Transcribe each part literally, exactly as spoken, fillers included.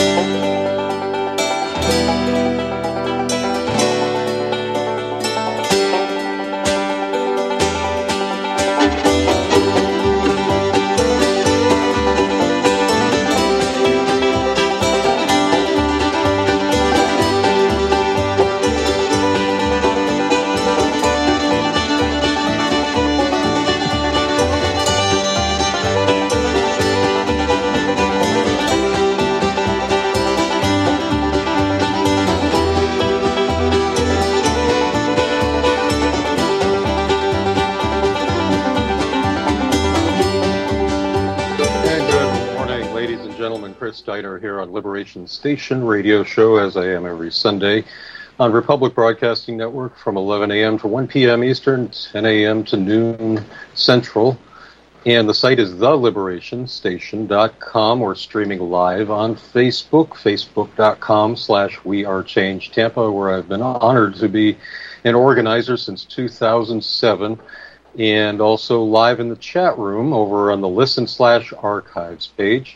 Steiner here on Liberation Station radio show, as I am every Sunday on Republic Broadcasting Network from eleven a.m. to one p.m. Eastern, ten a.m. to noon Central. And the site is the liberation station dot com. We're streaming live on Facebook, facebook.com slash We Are Change Tampa, where I've been honored to be an organizer since two thousand seven. And also live in the chat room over on the Listen slash Archives page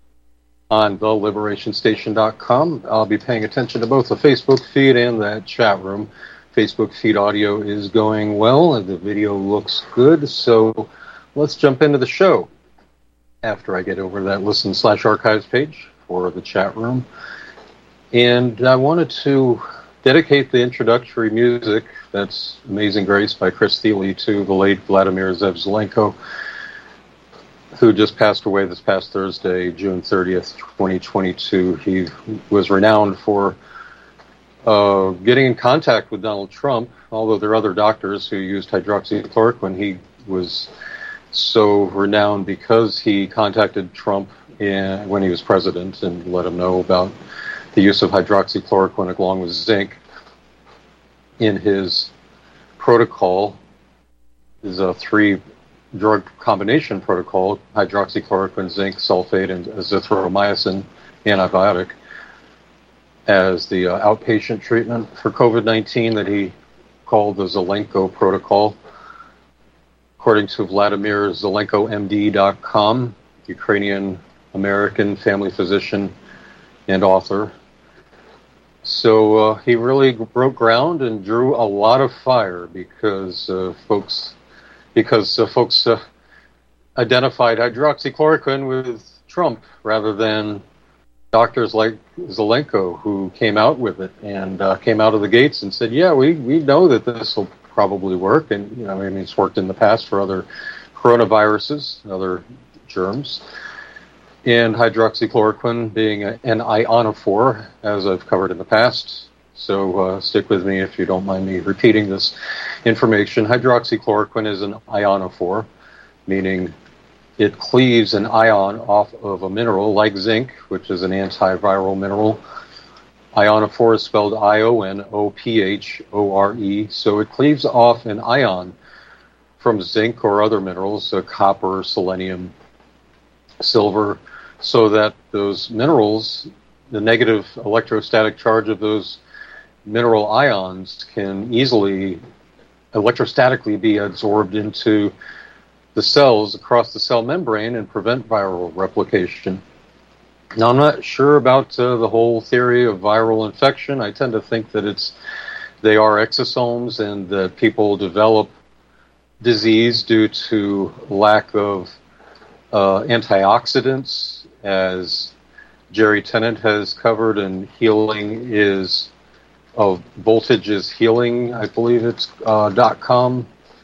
on the liberation station dot com. I'll be paying attention to both the Facebook feed and that chat room. Facebook feed audio is going well, and the video looks good, so let's jump into the show after I get over that Listen slash Archives page for the chat room. And I wanted to dedicate the introductory music, that's Amazing Grace by Chris Thile, to the late Vladimir Zev Zelenko, who just passed away this past Thursday, June thirtieth, twenty twenty-two. He was renowned for uh, getting in contact with Donald Trump, although there are other doctors who used hydroxychloroquine. He was so renowned because he contacted Trump in, when he was president and let him know about the use of hydroxychloroquine along with zinc in his protocol. Is a three drug combination protocol: hydroxychloroquine, zinc, sulfate, and azithromycin antibiotic, as the uh, outpatient treatment for COVID nineteen that he called the Zelenko protocol. According to Vladimir Zelenko M D dot com, Ukrainian-American family physician and author. So uh, he really broke ground and drew a lot of fire because uh, folks because uh, folks uh, identified hydroxychloroquine with Trump rather than doctors like Zelenko, who came out with it and uh, came out of the gates and said, yeah, we, we know that this will probably work. And, you know, I mean, it's worked in the past for other coronaviruses, other germs. And hydroxychloroquine being a, an ionophore, as I've covered in the past. So uh, stick with me if you don't mind me repeating this information. Hydroxychloroquine is an ionophore, meaning it cleaves an ion off of a mineral like zinc, which is an antiviral mineral. Ionophore is spelled I O N O P H O R E, so it cleaves off an ion from zinc or other minerals, uh, copper, selenium, silver, so that those minerals, the negative electrostatic charge of those mineral ions, can easily electrostatically be absorbed into the cells across the cell membrane and prevent viral replication. Now, I'm not sure about uh, the whole theory of viral infection. I tend to think that it's they are exosomes and that people develop disease due to lack of uh, antioxidants, as Jerry Tennant has covered, and healing is of voltage is healing, I believe it's uh, .com.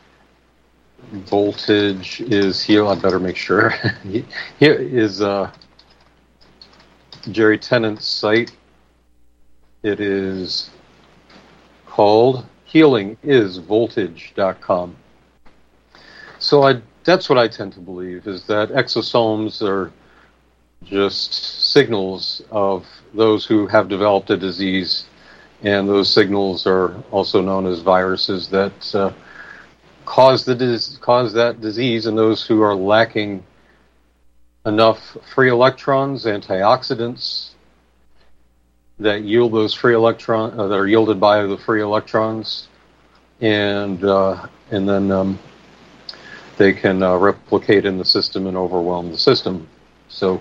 Voltage is heal. I better make sure. Here is uh, Jerry Tennant's site. It is called healing is voltage dot com. So I, that's what I tend to believe, is that exosomes are just signals of those who have developed a disease, and those signals are also known as viruses that uh, cause the dis- cause that disease in those who are lacking enough free electrons, antioxidants that yield those free electron uh, that are yielded by the free electrons, and uh, and then um, they can uh, replicate in the system and overwhelm the system. So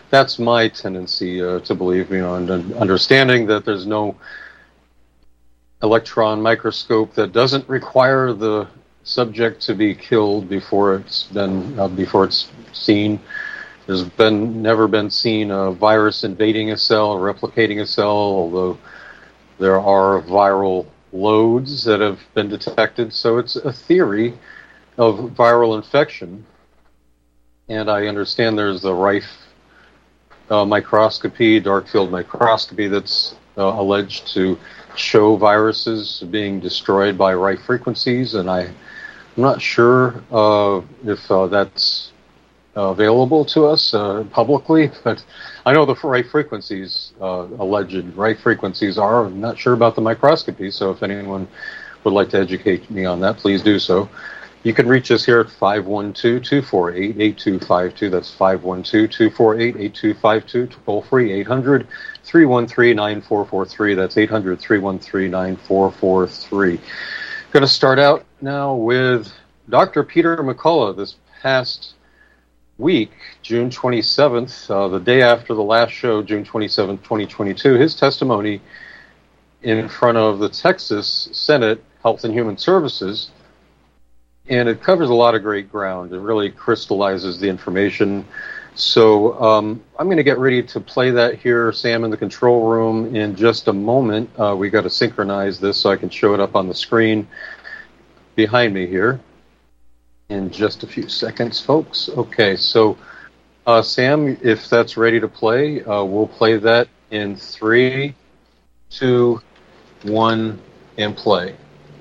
that's my tendency uh, to believe, you know, and understanding that there's no electron microscope that doesn't require the subject to be killed before it's been uh, before it's seen. There's been never been seen a virus invading a cell, replicating a cell, although there are viral loads that have been detected. So it's a theory of viral infection. And I understand there's the Rife uh, microscopy, dark field microscopy, that's uh, alleged to show viruses being destroyed by Rife frequencies. And I, I'm not sure uh, if uh, that's Uh, available to us uh, publicly, but I know the Rife frequencies, uh, alleged Rife frequencies are. I'm not sure about the microscopy, so if anyone would like to educate me on that, please do so. You can reach us here at five one two, two four eight, eight two five two. That's five one two, two four eight, eight two five two. Toll free, eight hundred, three one three, nine four four three. That's eight hundred, three one three, nine four four three. Going to start out now with Doctor Peter McCullough. This past week, June twenty-seventh, uh, the day after the last show, June twenty-seventh, twenty twenty-two, his testimony in front of the Texas Senate Health and Human Services, and it covers a lot of great ground. It really crystallizes the information. So um, I'm going to get ready to play that here, Sam, in the control room in just a moment. Uh, we got to synchronize this so I can show it up on the screen behind me here. In just a few seconds, folks. Okay, so uh, Sam, if that's ready to play, uh, we'll play that in three, two, one, and play.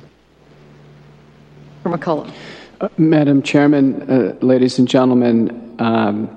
For McCullough. Uh, Madam Chairman, uh, ladies and gentlemen, um,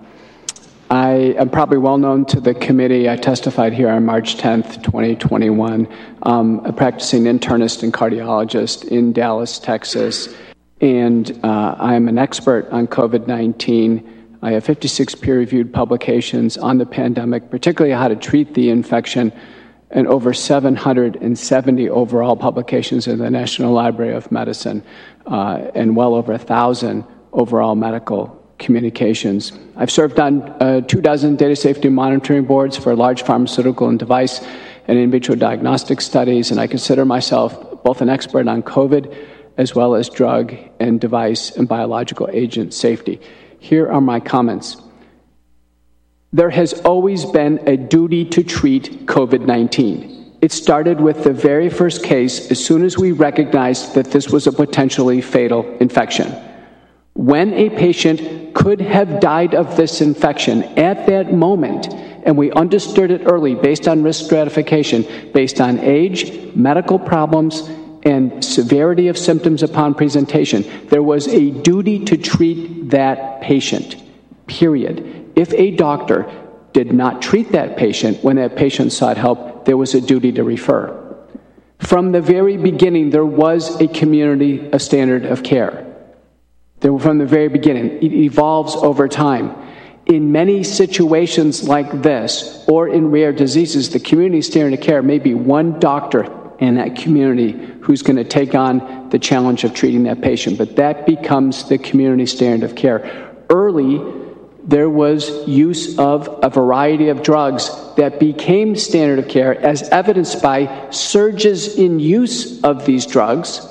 I am probably well known to the committee. I testified here on March tenth, twenty twenty-one, um, a practicing internist and cardiologist in Dallas, Texas. And uh, I am an expert on COVID nineteen. I have fifty-six peer-reviewed publications on the pandemic, particularly how to treat the infection, and over seven hundred seventy overall publications in the National Library of Medicine, uh, and well over one thousand overall medical communications. I've served on uh, two dozen data safety monitoring boards for large pharmaceutical and device and in vitro diagnostic studies, and I consider myself both an expert on COVID as well as drug and device and biological agent safety. Here are my comments. There has always been a duty to treat COVID nineteen. It started with the very first case as soon as we recognized that this was a potentially fatal infection. When a patient could have died of this infection at that moment, and we understood it early based on risk stratification, based on age, medical problems, and severity of symptoms upon presentation, there was a duty to treat that patient, period. If a doctor did not treat that patient when that patient sought help, there was a duty to refer. From the very beginning, there was a community of standard of care. There, from the very beginning, it evolves over time. In many situations like this, or in rare diseases, the community standard of care may be one doctor in that community who's going to take on the challenge of treating that patient. But that becomes the community standard of care. Early, there was use of a variety of drugs that became standard of care as evidenced by surges in use of these drugs.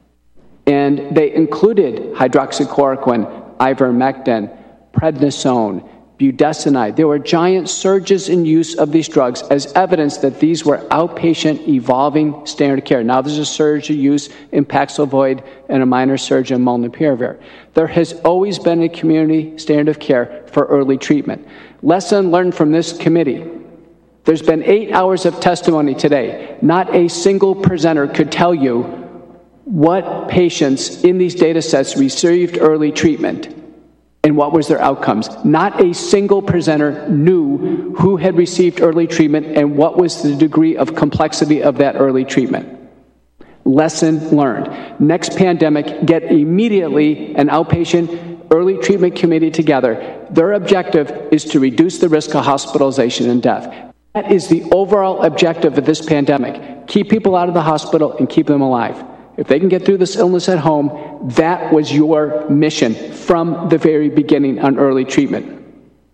And they included hydroxychloroquine, ivermectin, prednisone, budesonide. There were giant surges in use of these drugs as evidence that these were outpatient evolving standard of care. Now there's a surge of use in Paxlovid and a minor surge in molnupiravir. There has always been a community standard of care for early treatment. Lesson learned from this committee. There's been eight hours of testimony today. Not a single presenter could tell you what patients in these data sets received early treatment and what was their outcomes. Not a single presenter knew who had received early treatment and what was the degree of complexity of that early treatment. Lesson learned. Next pandemic, get immediately an outpatient early treatment committee together. Their objective is to reduce the risk of hospitalization and death. That is the overall objective of this pandemic. Keep people out of the hospital and keep them alive. If they can get through this illness at home, that was your mission from the very beginning on early treatment.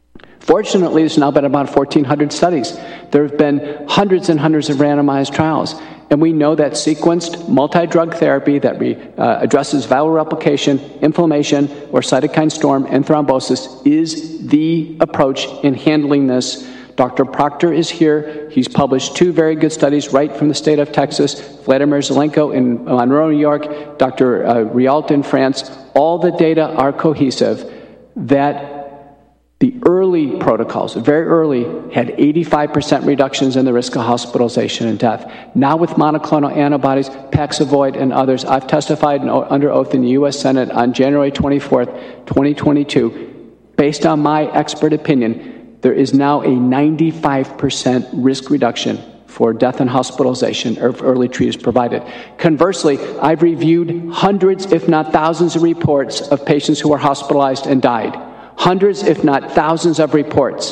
Fortunately, there's now been about fourteen hundred studies. There have been hundreds and hundreds of randomized trials. And we know that sequenced multi-drug therapy that re, uh, addresses viral replication, inflammation, or cytokine storm and thrombosis is the approach in handling this. Doctor Proctor is here. He's published two very good studies right from the state of Texas, Vladimir Zelenko in Monroe, New York, Doctor Uh, Rialt in France. All the data are cohesive that the early protocols, very early, had eighty-five percent reductions in the risk of hospitalization and death. Now with monoclonal antibodies, Paxlovid and others, I've testified under oath in the U S Senate on January twenty-fourth, twenty twenty-two. Based on my expert opinion, there is now a ninety-five percent risk reduction for death and hospitalization if early treatment is provided. Conversely, I've reviewed hundreds, if not thousands, of reports of patients who were hospitalized and died. Hundreds, if not thousands, of reports.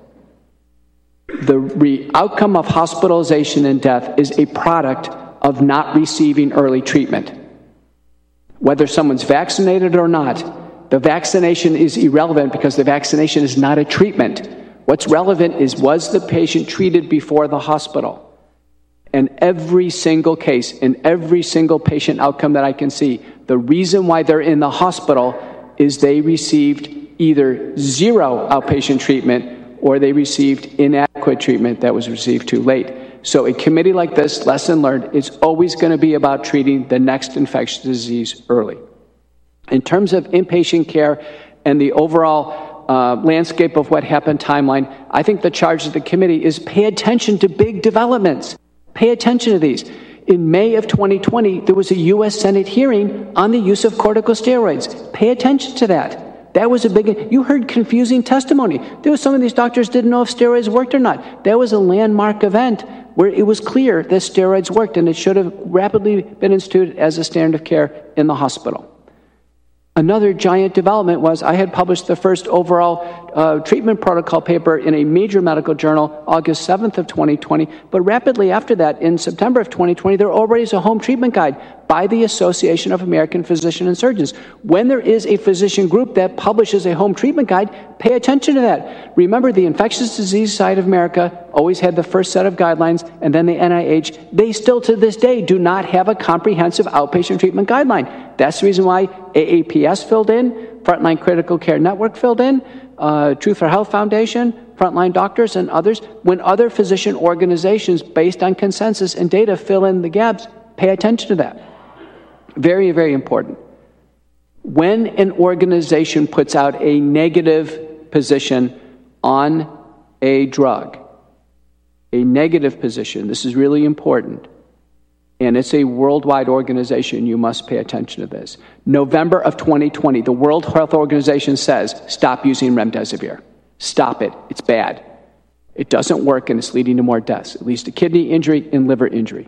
The re- outcome of hospitalization and death is a product of not receiving early treatment. Whether someone's vaccinated or not, the vaccination is irrelevant because the vaccination is not a treatment. What's relevant is, was the patient treated before the hospital? And every single case, in every single patient outcome that I can see, the reason why they're in the hospital is they received either zero outpatient treatment or they received inadequate treatment that was received too late. So a committee like this, lesson learned, is always going to be about treating the next infectious disease early. In terms of inpatient care and the overall uh, landscape of what happened timeline, I think the charge of the committee is pay attention to big developments. Pay attention to these. In May of twenty twenty, there was a U S Senate hearing on the use of corticosteroids. Pay attention to that. That was a big, you heard confusing testimony. There was some of these doctors didn't know if steroids worked or not. That was a landmark event where it was clear that steroids worked and it should have rapidly been instituted as a standard of care in the hospital. Another giant development was I had published the first overall uh, treatment protocol paper in a major medical journal August seventh of twenty twenty, but rapidly after that, in September of twenty twenty, there already is a home treatment guide by the Association of American Physicians and Surgeons. When there is a physician group that publishes a home treatment guide, pay attention to that. Remember, the Infectious Disease Society of America always had the first set of guidelines, and then the N I H. They still to this day do not have a comprehensive outpatient treatment guideline. That's the reason why A A P S filled in, Frontline Critical Care Network filled in, uh, Truth for Health Foundation, Frontline Doctors, and others. When other physician organizations, based on consensus and data, fill in the gaps, pay attention to that. Very, very important. When an organization puts out a negative position on a drug, a negative position, this is really important, and it's a worldwide organization, you must pay attention to this. November of twenty twenty, the World Health Organization says, stop using remdesivir. Stop it. It's bad. It doesn't work, and it's leading to more deaths. It leads to kidney injury and liver injury.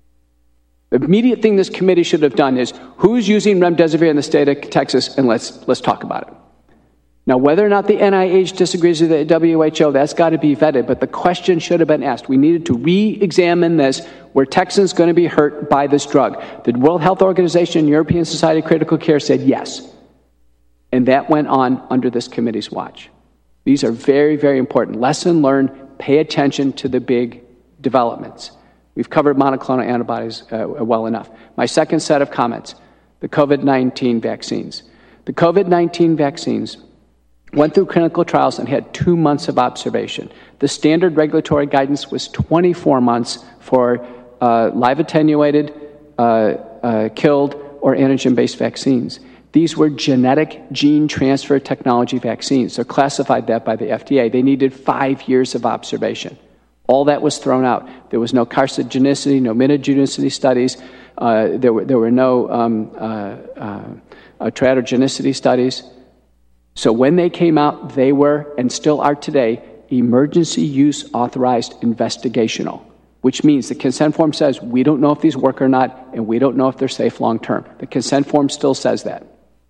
The immediate thing this committee should have done is, who's using remdesivir in the state of Texas, and let's let's talk about it. Now, whether or not the N I H disagrees with the W H O, that's got to be vetted, but the question should have been asked. We needed to re-examine this. Were Texans going to be hurt by this drug? The World Health Organization and European Society of Critical Care said yes. And that went on under this committee's watch. These are very, very important. Lesson learned, pay attention to the big developments. We've covered monoclonal antibodies uh, well enough. My second set of comments, the COVID nineteen vaccines. The COVID nineteen vaccines went through clinical trials and had two months of observation. The standard regulatory guidance was twenty-four months for uh, live attenuated, uh, uh, killed, or antigen-based vaccines. These were genetic gene transfer technology vaccines. They're classified that by the F D A. They needed five years of observation. All that was thrown out. There was no carcinogenicity, no mutagenicity studies. Uh, there were there were no um, uh, uh, uh, teratogenicity studies. So when they came out, they were, and still are today, emergency use authorized investigational, which means the consent form says we don't know if these work or not, and we don't know if they're safe long term. The consent form still says that.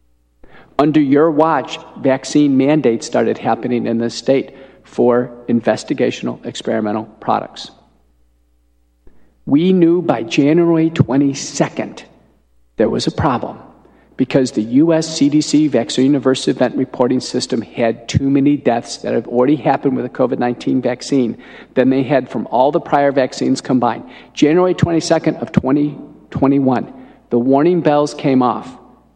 Under your watch, vaccine mandates started happening in this state for investigational experimental products. We knew by January twenty-second there was a problem because the U S C D C vaccine adverse event reporting system had too many deaths that have already happened with the COVID nineteen vaccine than they had from all the prior vaccines combined. January twenty-second of twenty twenty-one, the warning bells came off,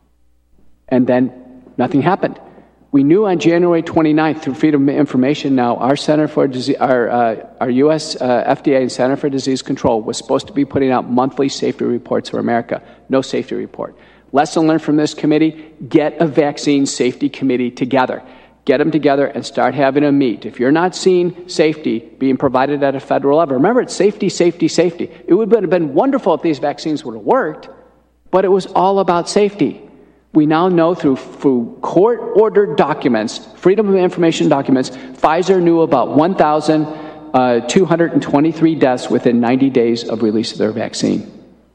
and then nothing happened. We knew on January twenty-ninth through Freedom of Information Now, our Center for Disease, our, uh, our U S uh, F D A and Center for Disease Control was supposed to be putting out monthly safety reports for America. No safety report. Lesson learned from this committee, get a vaccine safety committee together. Get them together and start having them meet. If you're not seeing safety being provided at a federal level, remember it's safety, safety, safety. It would have been wonderful if these vaccines would have worked, but it was all about safety. We now know through, through court-ordered documents, Freedom of Information documents, Pfizer knew about one thousand two hundred twenty-three deaths within ninety days of release of their vaccine.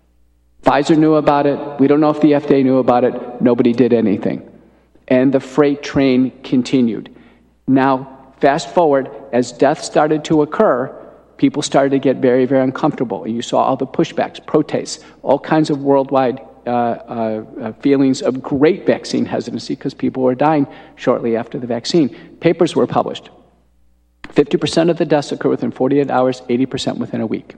Pfizer knew about it. We don't know if the F D A knew about it. Nobody did anything. And the freight train continued. Now, fast forward, as deaths started to occur, people started to get very, very uncomfortable. And you saw all the pushbacks, protests, all kinds of worldwide Uh, uh, feelings of great vaccine hesitancy because people were dying shortly after the vaccine. Papers were published. fifty percent of the deaths occur within forty-eight hours, eighty percent within a week.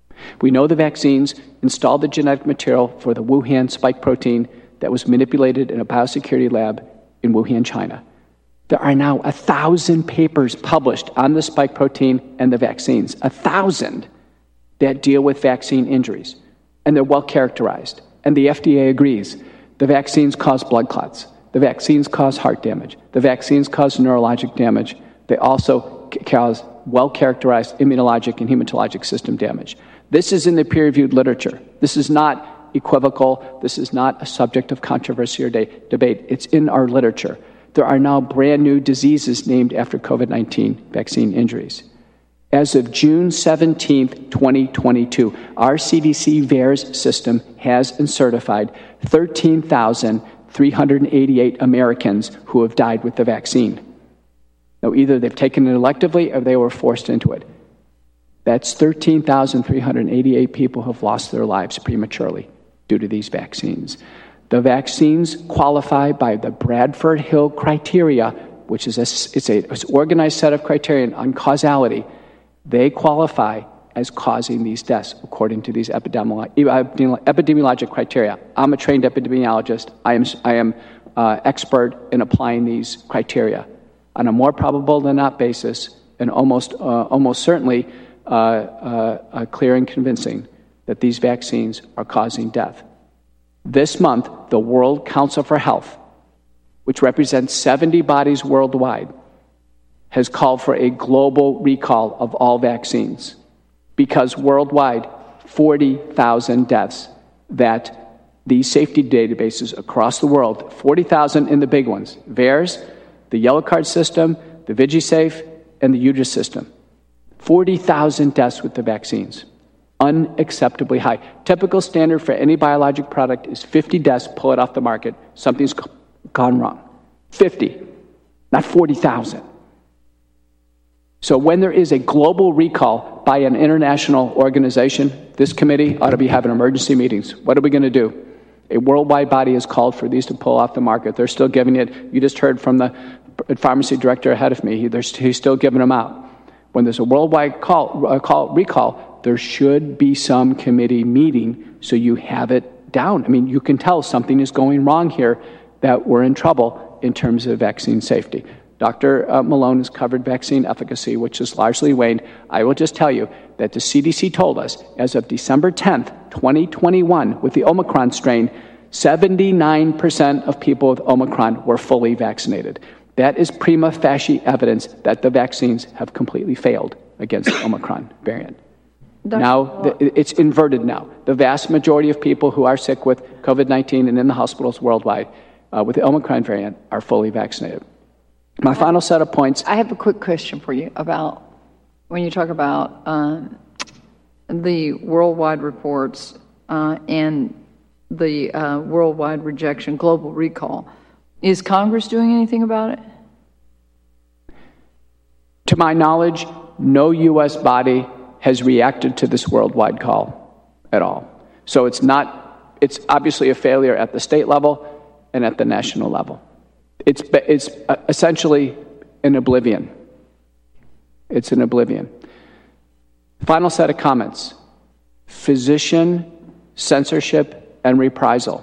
We know the vaccines installed the genetic material for the Wuhan spike protein that was manipulated in a biosecurity lab in Wuhan, China. There are now a thousand papers published on the spike protein and the vaccines, a thousand that deal with vaccine injuries, and they're well characterized. And the F D A agrees. The vaccines cause blood clots. The vaccines cause heart damage. The vaccines cause neurologic damage. They also c- cause well-characterized immunologic and hematologic system damage. This is in the peer-reviewed literature. This is not equivocal. This is not a subject of controversy or de- debate. It's in our literature. There are now brand new diseases named after COVID nineteen vaccine injuries. As of June seventeenth, twenty twenty-two, our C D C VAERS system has and certified thirteen thousand three hundred eighty-eight Americans who have died with the vaccine. Now, either they've taken it electively or they were forced into it. That's thirteen thousand three hundred eighty-eight people who have lost their lives prematurely due to these vaccines. The vaccines qualify by the Bradford Hill criteria, which is a, it's a it's an organized set of criteria on causality. They qualify as causing these deaths according to these epidemiolo- epidemiologic criteria. I'm a trained epidemiologist. I am, I am uh, expert in applying these criteria on a more probable than not basis, and almost, uh, almost certainly uh, uh, uh, clear and convincing that these vaccines are causing death. This month, the World Council for Health, which represents seventy bodies worldwide, has called for a global recall of all vaccines because worldwide, forty thousand deaths that these safety databases across the world, forty thousand in the big ones, VAERS, the Yellow Card system, the VigiSafe, and the U D R A S system, forty thousand deaths with the vaccines. Unacceptably high. Typical standard for any biologic product is fifty deaths, pull it off the market, something's gone wrong. fifty, not forty thousand. So when there is a global recall by an international organization, this committee ought to be having emergency meetings. What are we going to do? A worldwide body has called for these to pull off the market. They're still giving it. You just heard from the pharmacy director ahead of me. He, he's still giving them out. When there's a worldwide call, uh, call, recall, there should be some committee meeting so you have it down. I mean, you can tell something is going wrong here, that we're in trouble in terms of vaccine safety. Doctor Uh, Malone has covered vaccine efficacy, which has largely waned. I will just tell you that the C D C told us as of December tenth, twenty twenty-one, with the Omicron strain, seventy-nine percent of people with Omicron were fully vaccinated. That is prima facie evidence that the vaccines have completely failed against the Omicron variant. Doctor Now, the, it's inverted now. The vast majority of people who are sick with COVID nineteen and in the hospitals worldwide uh, with the Omicron variant are fully vaccinated. My final set of points. I have a quick question for you about when you talk about um, the worldwide reports uh, and the uh, worldwide rejection, global recall. Is Congress doing anything about it? To my knowledge, no U S body has reacted to this worldwide call at all. So it's not, it's obviously a failure at the state level. and at the national level. It's, it's essentially an oblivion. It's an oblivion. Final set of comments. Physician censorship and reprisal.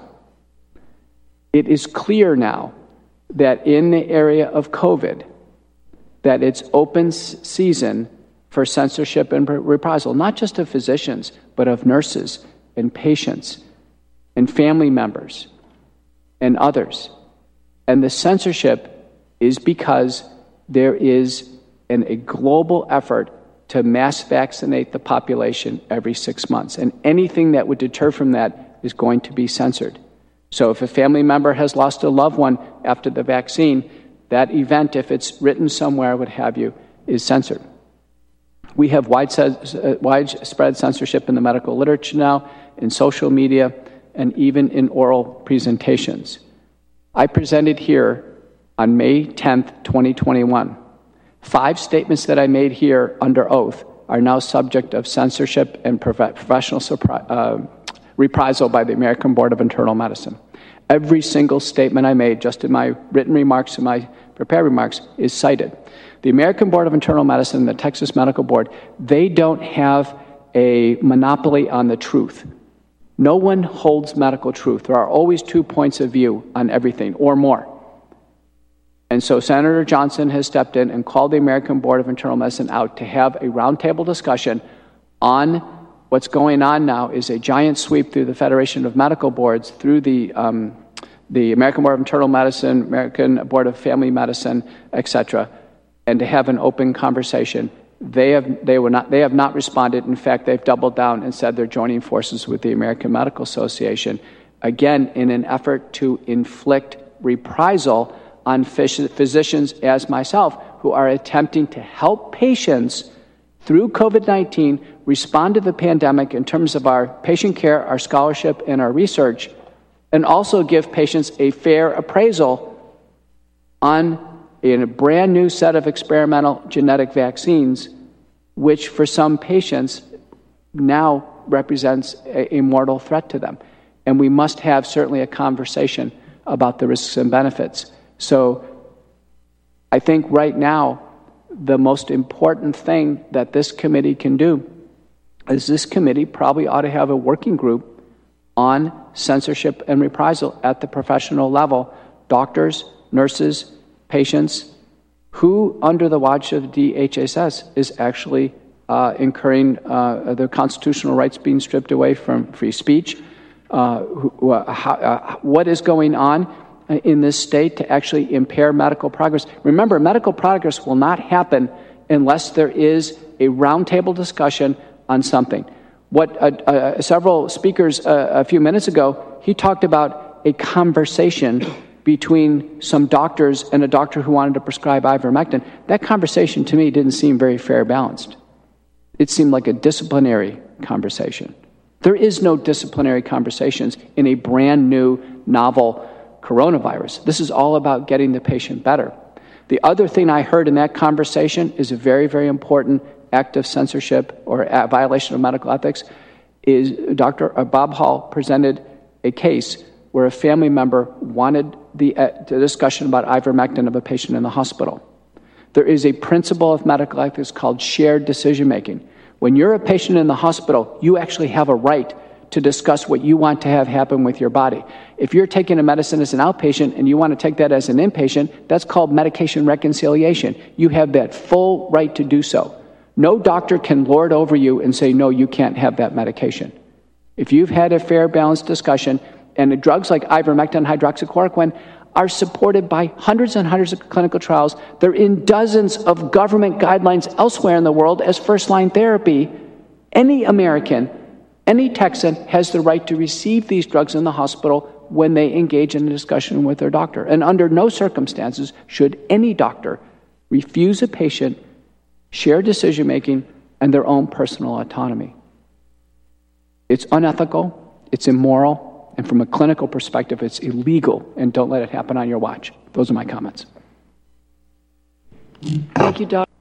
It is clear now that in the area of COVID, that it's open season for censorship and reprisal, not just of physicians, but of nurses and patients and family members and others. And the censorship is because there is an, a global effort to mass vaccinate the population every six months. And anything that would deter from that is going to be censored. So if a family member has lost a loved one after the vaccine, that event, if it's written somewhere, what have you, is censored. We have widespread censorship in the medical literature now, in social media, and even in oral presentations. I presented here on May tenth, twenty twenty-one. Five statements that I made here under oath are now subject of censorship and professional uh, reprisal by the American Board of Internal Medicine. Every single statement I made, just in my written remarks and my prepared remarks, is cited. The American Board of Internal Medicine and the Texas Medical Board, they don't have a monopoly on the truth. No one holds medical truth. There are always two points of view on everything, or more. And so Senator Johnson has stepped in and called the American Board of Internal Medicine out to have a roundtable discussion on what's going on now is a giant sweep through the Federation of Medical Boards, through the um, the American Board of Internal Medicine, American Board of Family Medicine, et cetera, and to have an open conversation. They have they were not they have not responded. In fact, they've doubled down and said they're joining forces with the American Medical Association, again in an effort to inflict reprisal on physicians as myself who are attempting to help patients through COVID nineteen respond to the pandemic in terms of our patient care, our scholarship, and our research, and also give patients a fair appraisal on a brand new set of experimental genetic vaccines, which for some patients now represents a, a mortal threat to them. And we must have certainly a conversation about the risks and benefits. So I think right now, the most important thing that this committee can do is this committee probably ought to have a working group on censorship and reprisal at the professional level. Doctors, nurses, patients, who under the watch of D H S S is actually uh, incurring uh, their constitutional rights being stripped away from free speech. Uh, who, uh, how, uh, what is going on in this state to actually impair medical progress? Remember, medical progress will not happen unless there is a roundtable discussion on something. What uh, uh, several speakers uh, a few minutes ago, he talked about a conversation between some doctors and a doctor who wanted to prescribe ivermectin. That conversation to me didn't seem very fair balanced. It seemed like a disciplinary conversation. There is no disciplinary conversations in a brand new, novel coronavirus. This is all about getting the patient better. The other thing I heard in that conversation is a very, very important act of censorship or a violation of medical ethics. Is Doctor Bob Hall presented a case where a family member wanted the, uh, the discussion about ivermectin of a patient in the hospital. There is a principle of medical ethics called shared decision-making. When you're a patient in the hospital, you actually have a right to discuss what you want to have happen with your body. If you're taking a medicine as an outpatient and you want to take that as an inpatient, that's called medication reconciliation. You have that full right to do so. No doctor can lord over you and say, no, you can't have that medication. If you've had a fair, balanced discussion, and the drugs like ivermectin and hydroxychloroquine are supported by hundreds and hundreds of clinical trials. They're in dozens of government guidelines elsewhere in the world as first-line therapy. Any American, any Texan has the right to receive these drugs in the hospital when they engage in a discussion with their doctor. And under no circumstances should any doctor refuse a patient share decision-making and their own personal autonomy. It's unethical, it's immoral, and from a clinical perspective, it's illegal, and don't let it happen on your watch. Those are my comments. Thank you, Doctor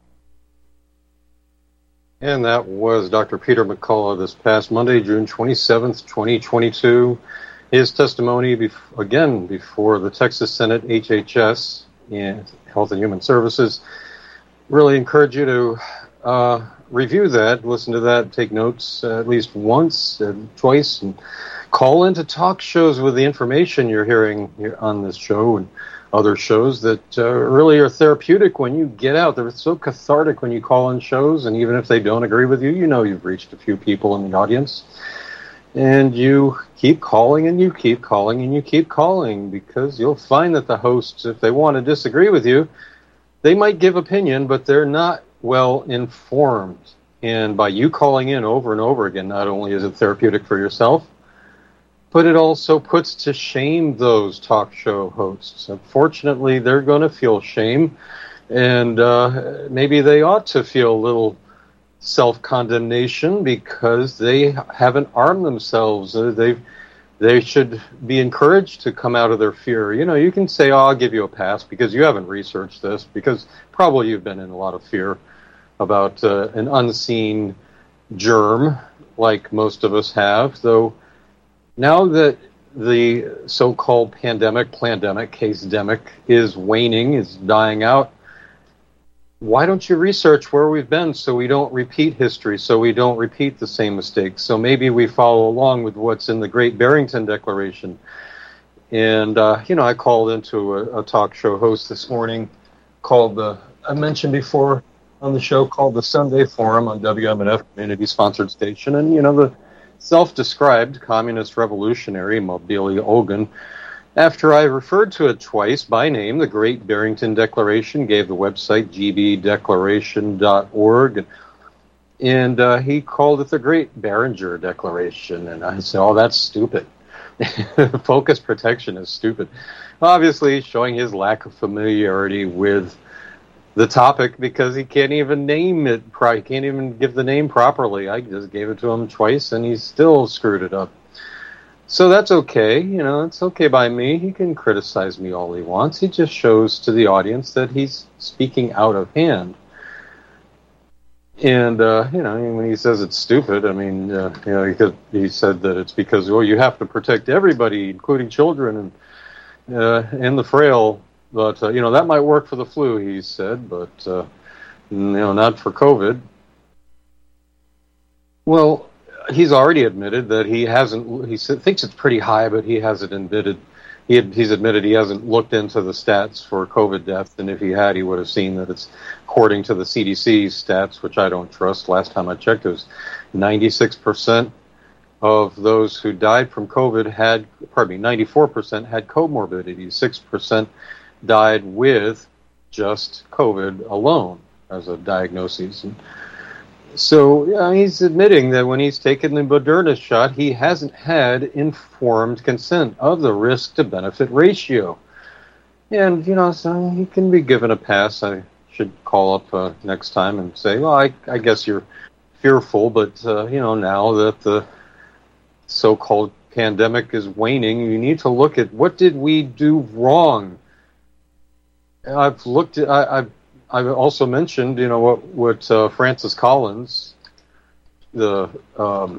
And that was Doctor Peter McCullough this past Monday, June twenty-seventh, twenty twenty-two. his testimony, bef- again, before the Texas Senate H H S and Health and Human Services. Really encourage you to uh, review that, listen to that, take notes uh, at least once, uh, twice, and call into talk shows with the information you're hearing here on this show and other shows that uh, really are therapeutic when you get out. They're so cathartic when you call in shows, and even if they don't agree with you, you know you've reached a few people in the audience. And you keep calling and you keep calling and you keep calling, because you'll find that the hosts, if they want to disagree with you, they might give opinion, but they're not well informed. And by you calling in over and over again, not only is it therapeutic for yourself, but it also puts to shame those talk show hosts. Unfortunately, they're going to feel shame, and uh, maybe they ought to feel a little self-condemnation because they haven't armed themselves. Uh, they've They should be encouraged to come out of their fear. You know, you can say, oh, I'll give you a pass because you haven't researched this, because probably you've been in a lot of fear about uh, an unseen germ like most of us have. Though now that the so-called pandemic, plandemic, case-demic is waning, is dying out, why don't you research where we've been so we don't repeat history, so we don't repeat the same mistakes? So maybe we follow along with what's in the Great Barrington Declaration. And, uh, you know, I called into a, a talk show host this morning called, the I mentioned before on the show, called the Sunday Forum on W M N F community-sponsored station. And, you know, the self-described communist revolutionary, Mobili Olgun, after I referred to it twice by name, the Great Barrington Declaration, gave the website g b declaration dot org, and uh, he called it the Great Barringer Declaration, and I said, oh, that's stupid. Focus protection is stupid. Obviously, showing his lack of familiarity with the topic, because he can't even name it, he can't even give the name properly. I just gave it to him twice, and he still screwed it up. So that's okay, you know, it's okay by me. He can criticize me all he wants. He just shows to the audience that he's speaking out of hand. And, uh, you know, when he says it's stupid, I mean, uh, you know, he, he said that it's because, well, you have to protect everybody, including children and, uh, and the frail. But, uh, you know, that might work for the flu, he said, but, uh, you know, not for COVID. Well, he's already admitted that he hasn't, he thinks it's pretty high, but he hasn't admitted, he had, he's admitted he hasn't looked into the stats for COVID deaths, and if he had, he would have seen that it's, according to the C D C stats, which I don't trust, last time I checked, it was ninety-six percent of those who died from COVID had, pardon me, ninety-four percent had comorbidities, six percent died with just COVID alone as a diagnosis. And so yeah, he's admitting that when he's taken the Moderna shot, he hasn't had informed consent of the risk-to-benefit ratio. And, you know, so he can be given a pass. I should call up uh, next time and say, well, I, I guess you're fearful, but, uh, you know, now that the so-called pandemic is waning, you need to look at what did we do wrong. I've looked at, I, I've I've also mentioned, you know, what what uh, Francis Collins, the um,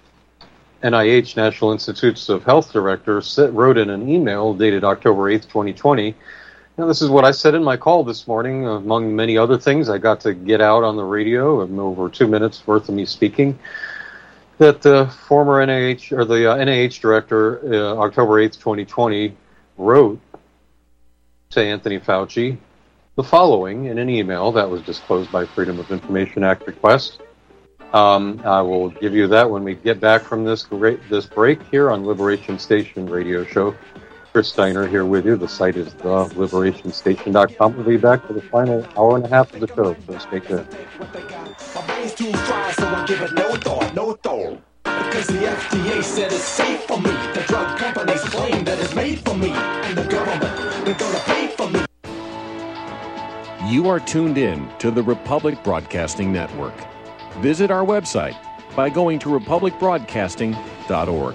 N I H National Institutes of Health director, said, wrote in an email dated October eighth, twenty twenty. Now, this is what I said in my call this morning, among many other things. I got to get out on the radio, over two minutes worth of me speaking. That the former N I H or the uh, N I H director, uh, October eighth, twenty twenty, wrote to Anthony Fauci the following in an email that was disclosed by Freedom of Information Act request. Um, I will give you that when we get back from this great, this break here on Liberation Station Radio Show. Chris Steiner here with you. The site is the liberation station dot com. We'll be back for the final hour and a half of the show, so stay tuned. My brain's too fried, so I give it no thought, no thought. Because the F D A said it's safe for me. The drug companies claim that it's made for me. And the government, they're gonna pay for me. You are tuned in to the Republic Broadcasting Network. Visit our website by going to republic broadcasting dot org.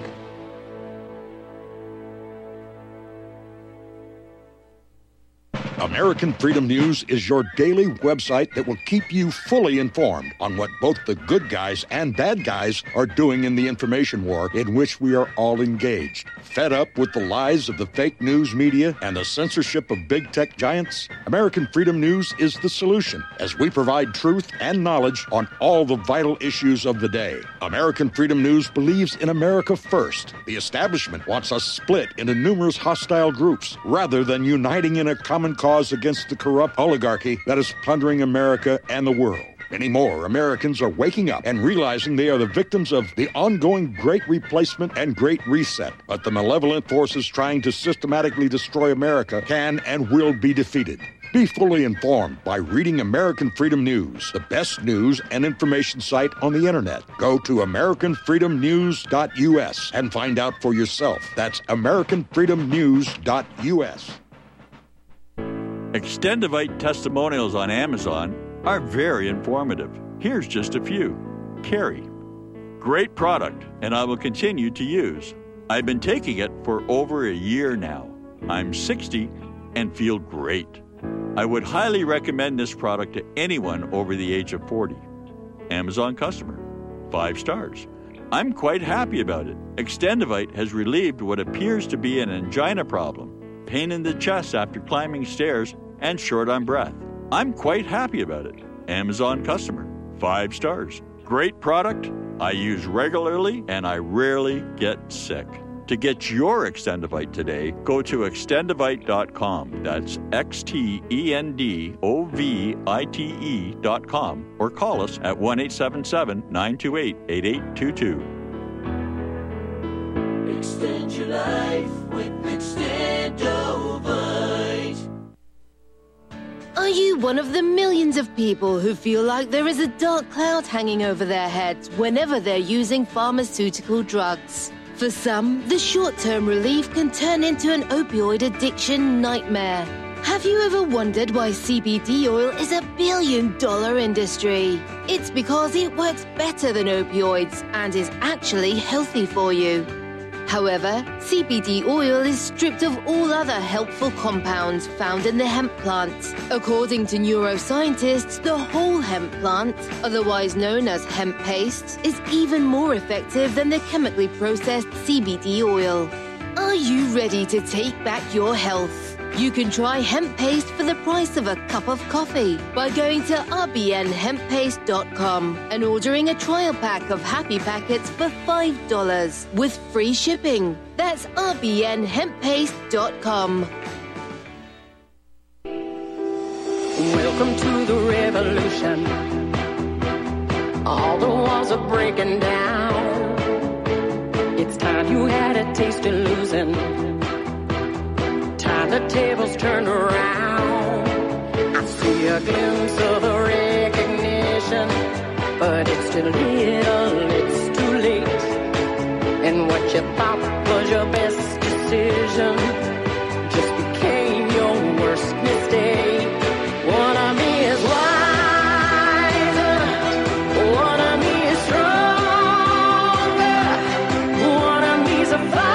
American Freedom News is your daily website that will keep you fully informed on what both the good guys and bad guys are doing in the information war in which we are all engaged. Fed up with the lies of the fake news media and the censorship of big tech giants? American Freedom News is the solution, as we provide truth and knowledge on all the vital issues of the day. American Freedom News believes in America first. The establishment wants us split into numerous hostile groups rather than uniting in a common cause against the corrupt oligarchy that is plundering America and the world. Many more Americans are waking up and realizing they are the victims of the ongoing Great Replacement and Great Reset. But the malevolent forces trying to systematically destroy America can and will be defeated. Be fully informed by reading American Freedom News, the best news and information site on the internet. Go to American Freedom News dot U S and find out for yourself. That's American Freedom News dot U S. Extendivite testimonials on Amazon are very informative. Here's just a few. Carrie. Great product, and I will continue to use. I've been taking it for over a year now. I'm sixty and feel great. I would highly recommend this product to anyone over the age of forty. Amazon customer. Five stars. I'm quite happy about it. Extendivite has relieved what appears to be an angina problem, pain in the chest after climbing stairs, and short on breath. I'm quite happy about it. Amazon customer. Five stars. Great product. I use regularly and I rarely get sick. To get your Extendivite today, go to extendivite dot com. That's X T E N D O V I T E dot com. Or call us at one eight seven seven, nine two eight, eight eight two two. Extend your life with Extendovite. Are you one of the millions of people who feel like there is a dark cloud hanging over their heads whenever they're using pharmaceutical drugs? For some, the short-term relief can turn into an opioid addiction nightmare. Have you ever wondered why C B D oil is a billion-dollar industry? It's because it works better than opioids and is actually healthy for you. However, C B D oil is stripped of all other helpful compounds found in the hemp plant. According to neuroscientists, the whole hemp plant, otherwise known as hemp paste, is even more effective than the chemically processed C B D oil. Are you ready to take back your health? You can try hemp paste for the price of a cup of coffee by going to r b n hemp paste dot com and ordering a trial pack of happy packets for five dollars with free shipping. That's r b n hemp paste dot com. Welcome to the revolution. All the walls are breaking down. It's time you had a taste of losing. Time the tables turn around. I see a glimpse of a recognition, but it's too little, it's too late. And what you thought was your best decision just became your worst mistake. One of me is wiser, one of me is stronger, one of me's a fighter.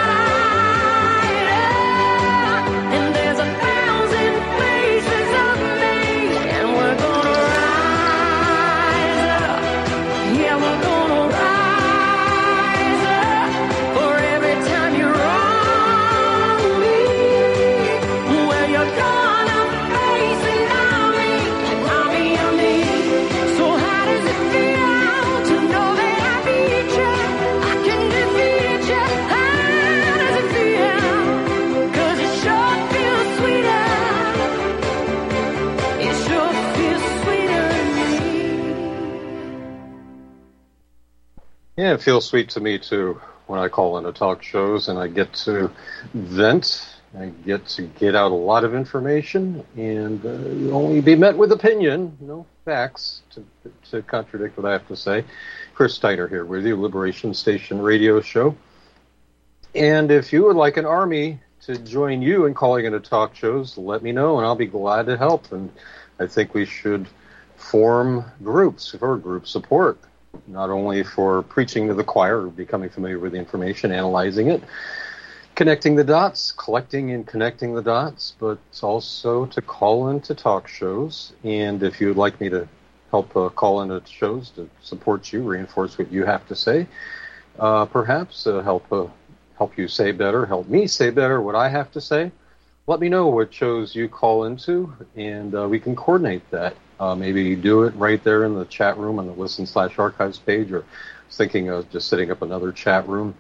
Yeah, it feels sweet to me, too, when I call into talk shows and I get to vent. I get to get out a lot of information and uh, only be met with opinion, no facts to, to contradict what I have to say. Chris Steiner here with you, Liberation Station radio show. And if you would like an army to join you in calling into talk shows, let me know and I'll be glad to help. And I think we should form groups for group support. Not only for preaching to the choir, or becoming familiar with the information, analyzing it, connecting the dots, collecting and connecting the dots, but also to call into talk shows. And if you'd like me to help uh, call into shows to support you, reinforce what you have to say, uh, perhaps uh, help uh, help you say better, help me say better what I have to say, let me know what shows you call into, and uh, we can coordinate that. Uh, maybe do it right there in the chat room on the listen slash archives page, or thinking of just setting up another chat room.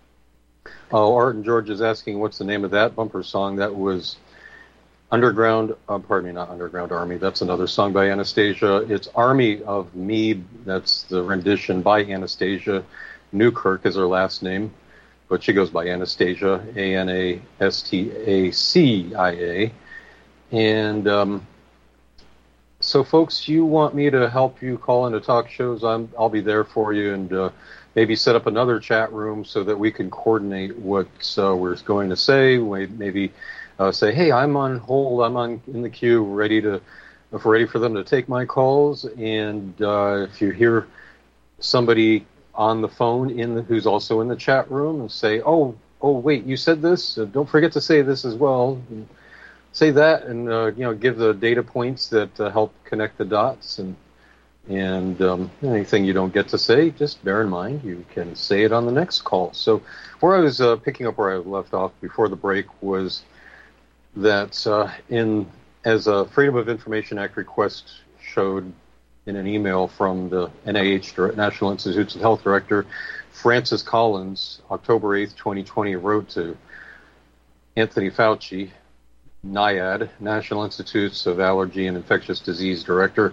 Uh, Art and George is asking what's the name of that bumper song. That was Underground, uh, pardon me, not Underground Army. That's another song by Anastasia. It's Army of Me. That's the rendition by Anastasia. Newkirk is her last name, but she goes by Anastasia, A N A S T A C I A. And um, so, folks, you want me to help you call into talk shows, I'm, I'll be there for you, and uh, maybe set up another chat room so that we can coordinate what uh, we're going to say. Maybe uh, say, hey, I'm on hold, I'm on in the queue, ready to, if we're ready for them to take my calls. And uh, if you hear somebody on the phone in the, who's also in the chat room, and say, oh, oh, wait, you said this? Uh, don't forget to say this as well. And say that, and uh, you know, give the data points that uh, help connect the dots. And and um, anything you don't get to say, just bear in mind you can say it on the next call. So where I was uh, picking up where I left off before the break was that uh, in as a Freedom of Information Act request showed in an email from the N I H, National Institutes of Health Director Francis Collins, October eighth, twenty twenty, wrote to Anthony Fauci, NIAID, National Institutes of Allergy and Infectious Disease Director,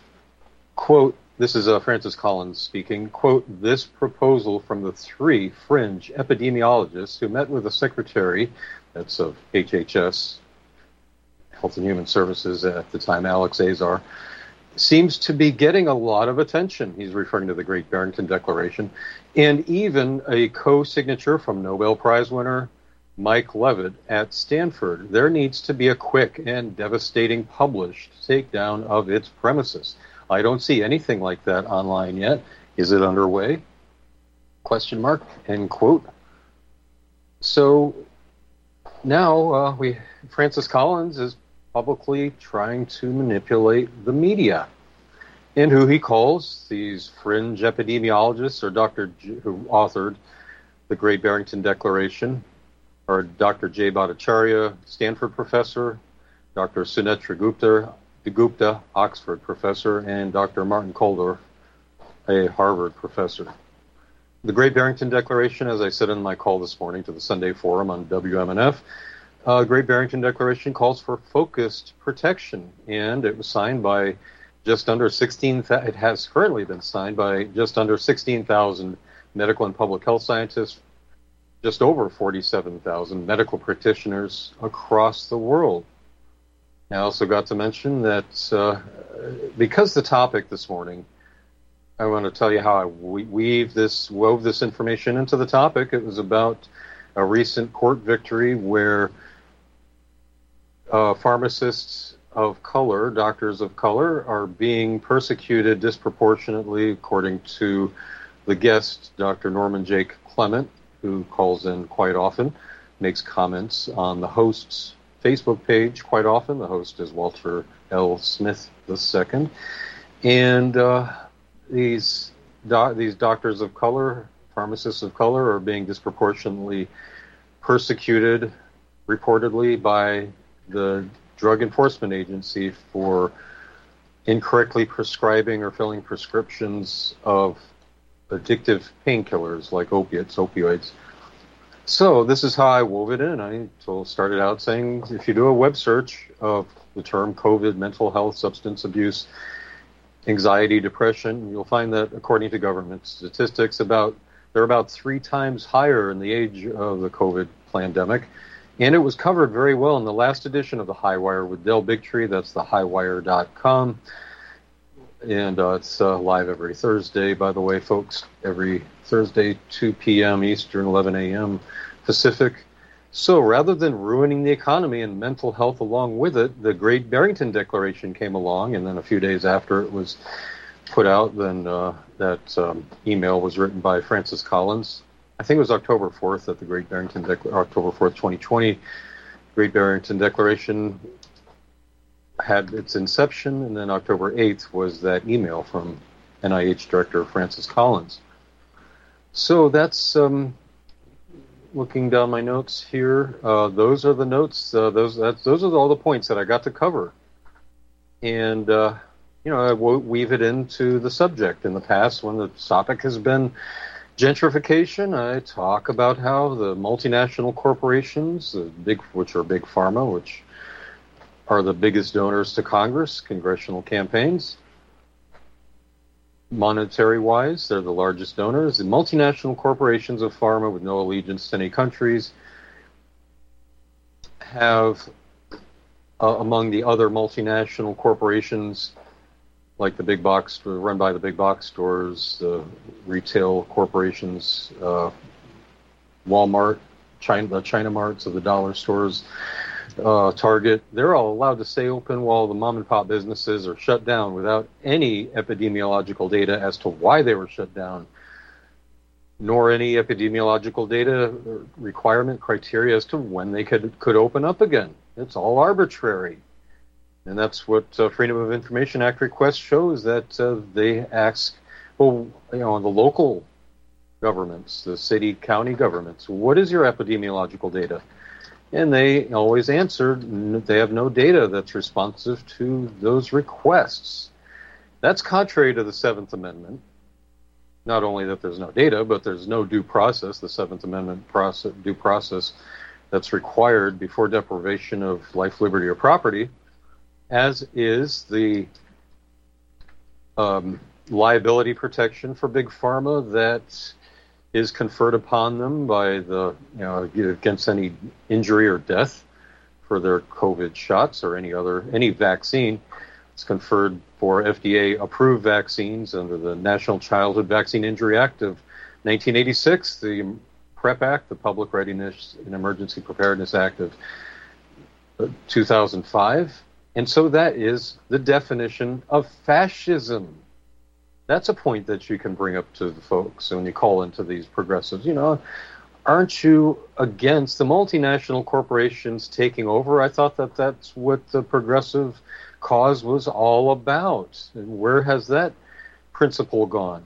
quote, this is uh, Francis Collins speaking, quote, this proposal from the three fringe epidemiologists who met with the secretary, that's of H H S, Health and Human Services at the time, Alex Azar, seems to be getting a lot of attention. He's referring to the Great Barrington Declaration, and even a co-signature from Nobel Prize winner Mike Levitt at Stanford. There needs to be a quick and devastating published takedown of its premises. I don't see anything like that online yet. Is it underway? Question mark, end quote. So now uh, we Francis Collins is publicly trying to manipulate the media, and who he calls these fringe epidemiologists, or Doctor J, who authored the Great Barrington Declaration, or Doctor Jay Bhattacharya, Stanford professor, Doctor Sunetra Gupta, Gupta, Oxford professor, and Doctor Martin Kulldorff, a Harvard professor. The Great Barrington Declaration, as I said in my call this morning to the Sunday Forum on W M N F, uh, Great Barrington Declaration calls for focused protection, and it was signed by just under sixteen. It has currently been signed by just under sixteen thousand medical and public health scientists, just over forty-seven thousand medical practitioners across the world. I also got to mention that uh, because the topic this morning, I want to tell you how I weave this, wove this information into the topic. It was about a recent court victory where uh, pharmacists of color, doctors of color, are being persecuted disproportionately, according to the guest, Doctor Norman Jake Clement, who calls in quite often, makes comments on the host's Facebook page quite often. The host is Walter L. Smith the Second. And uh, these do- these doctors of color, pharmacists of color, are being disproportionately persecuted, reportedly, by the Drug Enforcement Agency for incorrectly prescribing or filling prescriptions of addictive painkillers like opiates, opioids. So this is how I wove it in. I started out saying, if you do a web search of the term COVID, mental health, substance abuse, anxiety, depression, you'll find that according to government statistics, about they're about three times higher in the age of the COVID pandemic. And it was covered very well in the last edition of the Highwire with Del Bigtree. That's the highwire dot com. And uh, it's uh, live every Thursday, by the way, folks. Every Thursday, two p.m. Eastern, eleven a.m. Pacific. So rather than ruining the economy and mental health along with it, the Great Barrington Declaration came along, and then a few days after it was put out, then uh, that um, email was written by Francis Collins, I think it was October fourth that the Great Barrington Declaration, October fourth, twenty twenty, Great Barrington Declaration had its inception, and then October eighth was that email from N I H Director Francis Collins. So that's, um, looking down my notes here, uh, those are the notes, uh, those that's, those are all the points that I got to cover. And, uh, you know, I w- weave it into the subject. In the past, when the topic has been gentrification, I talk about how the multinational corporations, the big, which are big pharma, which are the biggest donors to Congress, congressional campaigns, monetary-wise, they're the largest donors. The multinational corporations of pharma with no allegiance to any countries have, uh, among the other multinational corporations, like the big box, run by the big box stores, the retail corporations, uh, Walmart, China, the China Marts of the dollar stores, uh, Target, they're all allowed to stay open while the mom and pop businesses are shut down without any epidemiological data as to why they were shut down, nor any epidemiological data requirement criteria as to when they could could open up again. It's all arbitrary. And that's what uh, Freedom of Information Act request shows, that uh, they ask, well, you know, the local governments, the city, county governments, what is your epidemiological data? And they always answered, they have no data that's responsive to those requests. That's contrary to the Seventh Amendment. Not only that there's no data, but there's no due process, the Seventh Amendment process, due process that's required before deprivation of life, liberty, or property, as is the um, liability protection for big pharma that is conferred upon them by the, you know, against any injury or death for their COVID shots or any other, any vaccine. It's conferred for F D A-approved vaccines under the National Childhood Vaccine Injury Act of nineteen eighty-six, the PrEP Act, the Public Readiness and Emergency Preparedness Act of two thousand five. And so that is the definition of fascism. That's a point that you can bring up to the folks when you call into these progressives. You know, aren't you against the multinational corporations taking over? I thought that that's what the progressive cause was all about. And where has that principle gone?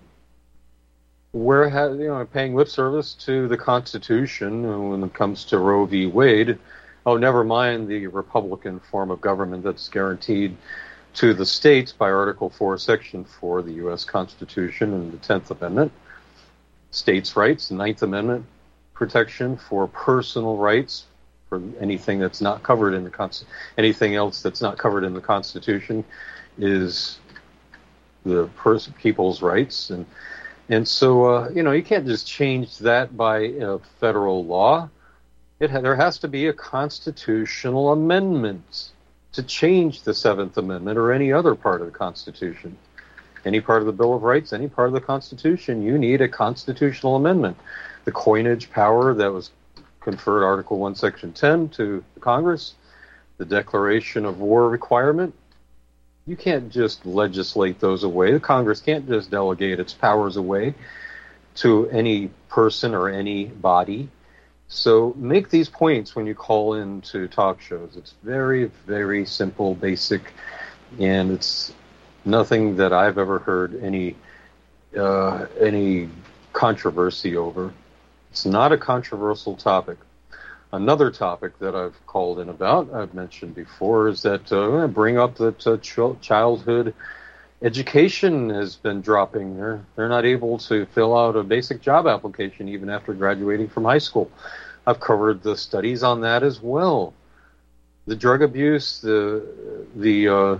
Where has, you know, paying lip service to the Constitution when it comes to Roe v. Wade? Oh, never mind the Republican form of government that's guaranteed to the states by Article four, Section four of the U S Constitution and the tenth Amendment. States' rights, the ninth Amendment protection for personal rights, for anything that's not covered in the Const- anything else that's not covered in the Constitution is the pers- people's rights. And and so, uh, you know, you can't just change that by uh, federal law. It ha- there has to be a constitutional amendment to change the Seventh Amendment or any other part of the Constitution. Any part of the Bill of Rights, any part of the Constitution, you need a constitutional amendment. The coinage power that was conferred Article one, Section ten to the Congress, the declaration of war requirement, you can't just legislate those away. The Congress can't just delegate its powers away to any person or any body. So make these points when you call into talk shows. It's very, very simple, basic, and it's nothing that I've ever heard any uh, any controversy over. It's not a controversial topic. Another topic that I've called in about, I've mentioned before, is that uh, bring up that uh, ch- childhood education has been dropping. They're, they're not able to fill out a basic job application even after graduating from high school. I've covered the studies on that as well. The drug abuse, the the uh,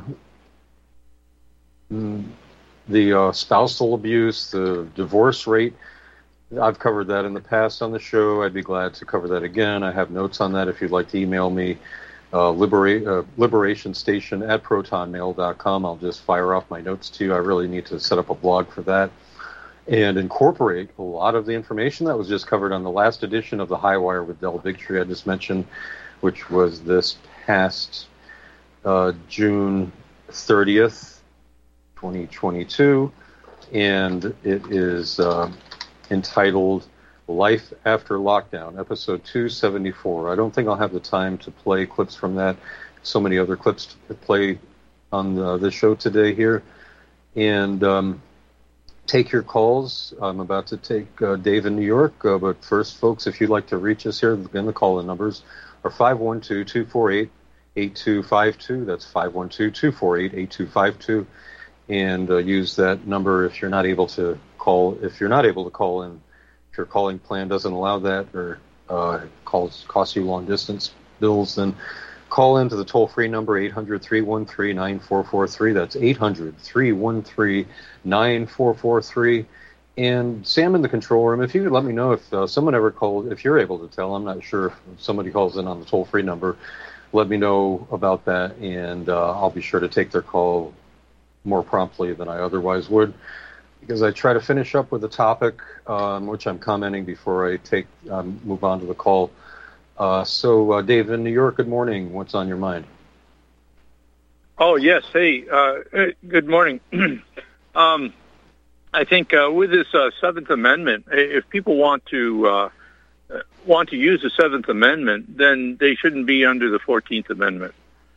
the uh, spousal abuse, the divorce rate. I've covered that in the past on the show. I'd be glad to cover that again. I have notes on that if you'd like to email me. Uh, liberate, uh, liberation station at proton mail dot com. I'll just fire off my notes to you. I really need to set up a blog for that and incorporate a lot of the information that was just covered on the last edition of the High Wire with Del Bigtree I just mentioned, which was this past uh, June thirtieth, twenty twenty-two, and it is uh, entitled Life After Lockdown, episode two seventy-four. I don't think I'll have the time to play clips from that. So many other clips to play on the, the show today here. And um, take your calls. I'm about to take uh, Dave in New York. Uh, but first, folks, if you'd like to reach us here, again, the call-in numbers are five one two, two four eight, eight two five two. That's five one two, two four eight, eight two five two. And uh, use that number if you're not able to call. If you're not able to call in, if your calling plan doesn't allow that or uh, calls costs you long distance bills, then call into the toll-free number eight hundred, three one three, nine four four three. That's eight hundred, three one three, nine four four three. And Sam in the control room, if you could let me know if uh, someone ever called, if you're able to tell, I'm not sure if somebody calls in on the toll-free number, let me know about that, and uh, I'll be sure to take their call more promptly than I otherwise would, because I try to finish up with a topic on um, which I'm commenting before I take um, move on to the call. Uh, so, uh, Dave in New York, good morning. What's on your mind? Oh, yes. Hey, uh, good morning. um, I think uh, with this uh, Seventh Amendment, if people want to uh, want to use the Seventh Amendment, then they shouldn't be under the Fourteenth Amendment,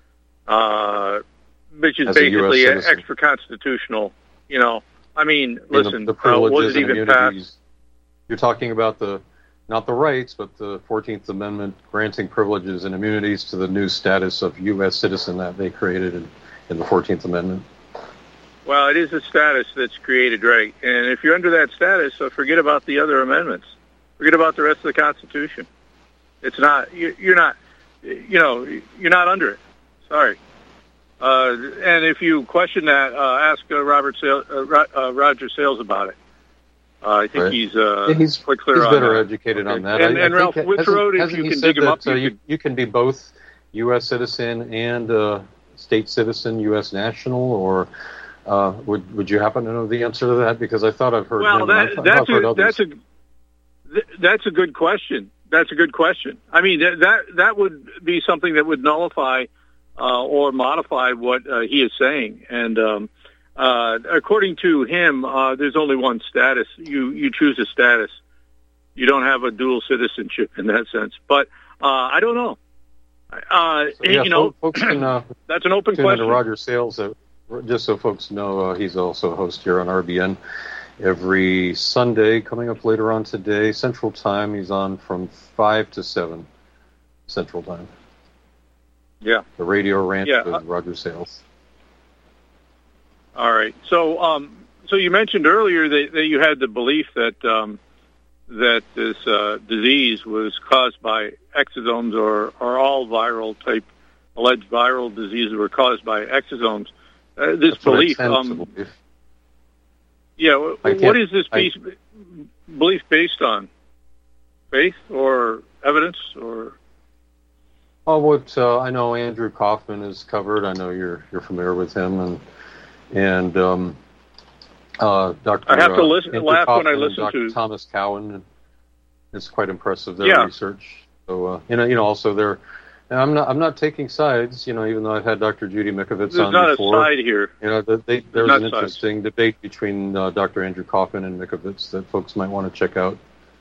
uh, which is basically extra constitutional. You know, I mean, listen, the, the uh, was it even passed? You're talking about the not the rights, but the Fourteenth Amendment granting privileges and immunities to the new status of U S citizen that they created in, in the Fourteenth Amendment. Well, it is a status that's created, right? And if you're under that status, so forget about the other amendments. Forget about the rest of the Constitution. It's not, you're not, you know, you're not under it. Sorry. Uh, and if you question that, uh, ask uh, Robert Sales, uh, uh, Roger Sales about it. Uh, I think right. he's uh, yeah, he's quite clear he's on better that. educated okay. on that. And, I, and I Ralph Witherode, if you can dig him up, that, uh, you, you, you can be both U S citizen and uh, state citizen, U S national, or uh, would would you happen to know the answer to that? Because I thought I've heard. Well, him, that, I've, that's I've a that's a that's a good question. That's a good question. I mean, that that, that would be something that would nullify uh, or modify what uh, he is saying. And um, uh, according to him, uh, there's only one status. You you choose a status. You don't have a dual citizenship in that sense. But uh, I don't know. Uh, so, yeah, you know, folks can, uh, that's an open tune question. Into Roger Sales, uh, just so folks know, uh, he's also a host here on R B N every Sunday. Coming up later on today, Central Time. He's on from five to seven Central Time. Yeah. The Radio Rant yeah. with uh, Roger Sales. All right. So, um, so you mentioned earlier that, that you had the belief that um, that this uh, disease was caused by exosomes, or, or all viral type alleged viral diseases were caused by exosomes. Uh, this That's belief, what I tend um, to believe. yeah. What is this piece, I, belief based on? Faith or evidence or? Oh, what uh, I know, Andrew Kaufman is covered. I know you're you're familiar with him, and and um, uh, Doctor I have to uh, listen, Andrew laugh Kaufman when I listen Doctor to Thomas Cowan. It's quite impressive, their yeah. research. So uh, you know, you know, also they're. And I'm not. I'm not taking sides. You know, even though I've had Doctor Judy Mikovits There's on not before. a side here. You know, they, they, there's not an interesting sides. debate between uh, Doctor Andrew Kaufman and Mikovits that folks might want to check out.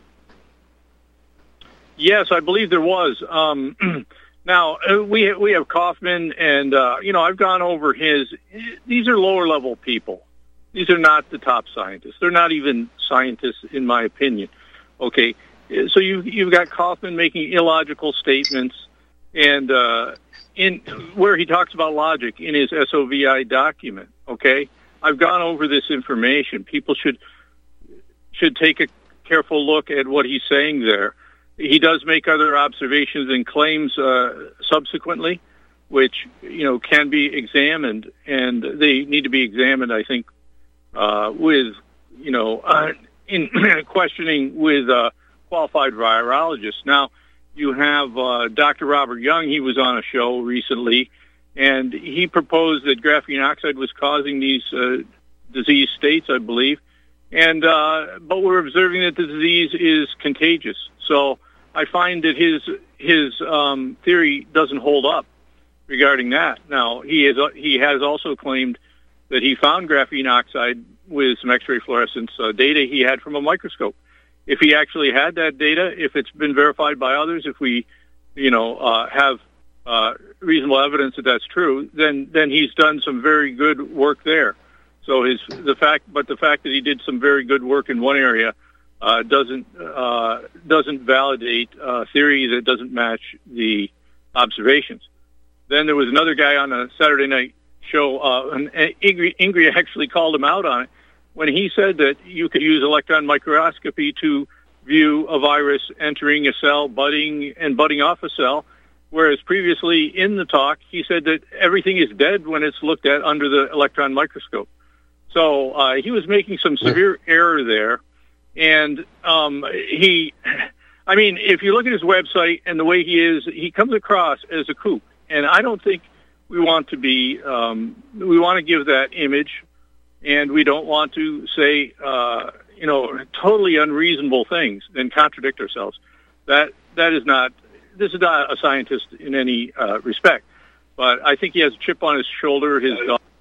Yes, I believe there was. Um, now we we have Kaufman, and uh, you know, I've gone over his. These are lower level people. These are not the top scientists. They're not even scientists, in my opinion. Okay, so you you've got Kaufman making illogical statements. And uh, in where he talks about logic in his S O V I document, okay, I've gone over this information. People should should take a careful look at what he's saying there. He does make other observations and claims uh, subsequently, which you know can be examined, and they need to be examined. I think uh, with you know uh, in questioning with uh, qualified virologists now. You have uh, Doctor Robert Young. He was on a show recently, and he proposed that graphene oxide was causing these uh, disease states, I believe. And uh, but we're observing that the disease is contagious. So I find that his his um, theory doesn't hold up regarding that. Now he is he has also claimed that he found graphene oxide with some X-ray fluorescence uh, data he had from a microscope. if he actually had that data, if it's been verified by others, if we, you know, uh, have uh, reasonable evidence that that's true, then then he's done some very good work there. So his the fact, but the fact that he did some very good work in one area uh, doesn't uh, doesn't validate a theory that doesn't match the observations. Then there was another guy on a Saturday night show, uh, and Ingrid, Ingrid actually called him out on it when he said that you could use electron microscopy to view a virus entering a cell, budding and budding off a cell, whereas previously in the talk he said that everything is dead when it's looked at under the electron microscope. So uh, he was making some severe error there, and um, he, I mean, if you look at his website and the way he is, he comes across as a kook. And I don't think we want to be, um, we want to give that image, and we don't want to say, uh, you know, totally unreasonable things and contradict ourselves. That that is not, this is not a scientist in any uh, respect. But I think he has a chip on his shoulder. His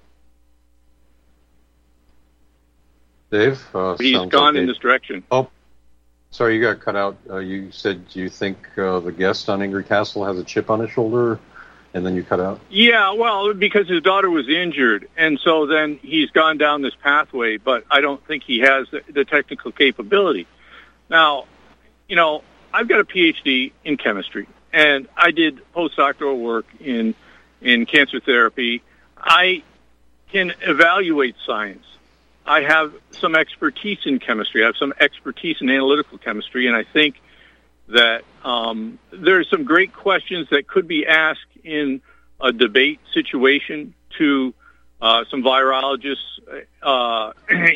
Dave, uh, he's gone like in a, this direction. Oh, sorry, you got cut out. Uh, you said you think uh, the guest on Ingrid Castle has a chip on his shoulder? And then you cut out? Yeah, well, because his daughter was injured, and so then he's gone down this pathway, but I don't think he has the, the technical capability. Now, you know, I've got a P H D in chemistry, and I did postdoctoral work in in cancer therapy. I can evaluate science. I have some expertise in chemistry. I have some expertise in analytical chemistry, and I think that um, there's some great questions that could be asked in a debate situation to uh, some virologists uh,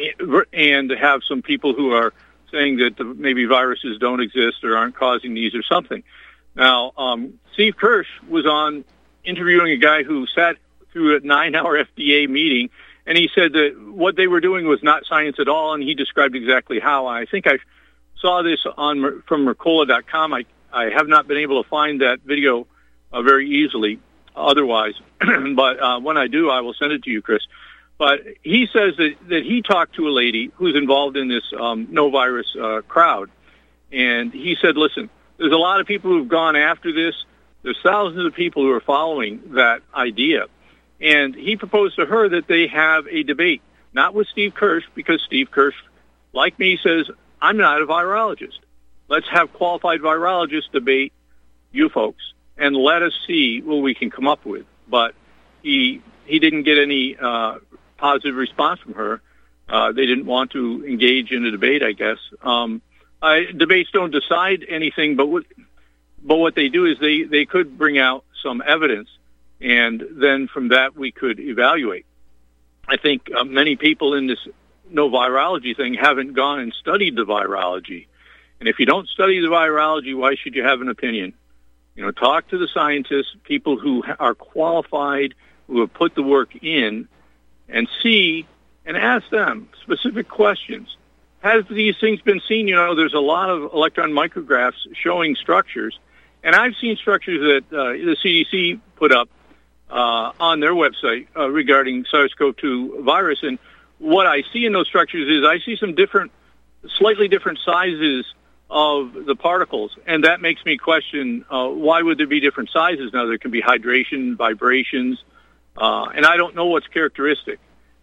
and have some people who are saying that the, maybe viruses don't exist or aren't causing these or something. Now, um, Steve Kirsch was on interviewing a guy who sat through a nine-hour F D A meeting, and he said that what they were doing was not science at all, and he described exactly how. I think I saw this on from Mercola dot com. I, I have not been able to find that video uh, very easily otherwise, but uh, when I do, I will send it to you, Chris. But he says that, that he talked to a lady who's involved in this um, no virus uh, crowd, and he said, listen, there's a lot of people who've gone after this. There's thousands of people who are following that idea. And he proposed to her that they have a debate, not with Steve Kirsch, because Steve Kirsch, like me, says, I'm not a virologist. Let's have qualified virologists debate you folks and let us see what we can come up with. But he he didn't get any uh, positive response from her. Uh, they didn't want to engage in a debate, I guess. Um, I, debates don't decide anything, but what, but what they do is they, they could bring out some evidence, and then from that we could evaluate. I think uh, many people in this no virology thing haven't gone and studied the virology. And if you don't study the virology, why should you have an opinion? You know, talk to the scientists, people who are qualified, who have put the work in, and see and ask them specific questions. Has these things been seen? You know, there's a lot of electron micrographs showing structures, and I've seen structures that uh, the C D C put up uh, on their website uh, regarding SARS CoV two virus, and what I see in those structures is I see some different, slightly different sizes of the particles, and that makes me question uh, why would there be different sizes? Now, there can be hydration, vibrations, uh, and I don't know what's characteristic.